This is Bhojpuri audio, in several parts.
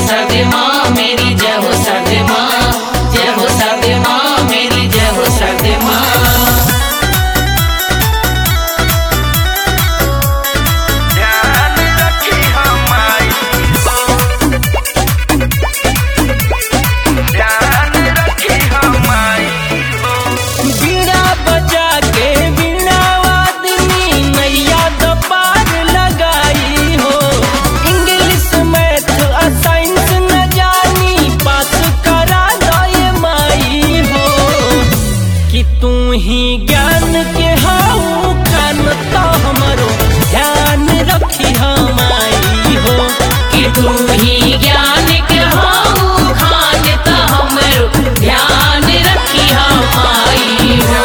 सरदे माँ मेरी जय हो सरदे माँ, जय हो सरदे माँ मेरी जय हो सरदे माँ। तू ही ज्ञान के हाउ खान तो हमरो ध्यान रखी हमारी हो, कि तू ही ज्ञान के हाउ खान तो हमरो ध्यान रखी हमारी हो।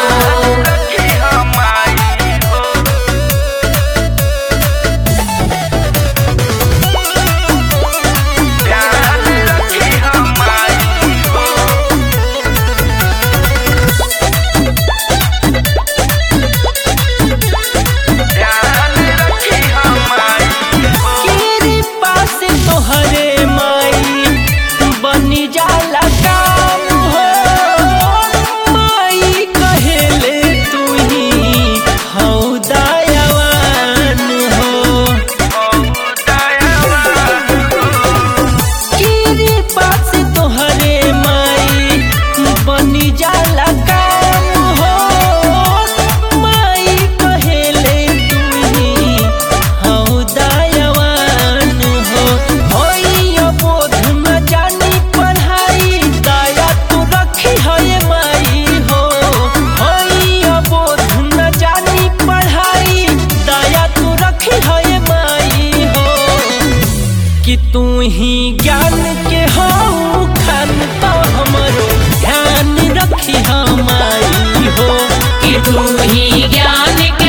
कि तू ही ज्ञान के हाउ खान तो हमरो ध्यान रखी हमारी हो, कि तू ही ज्ञान के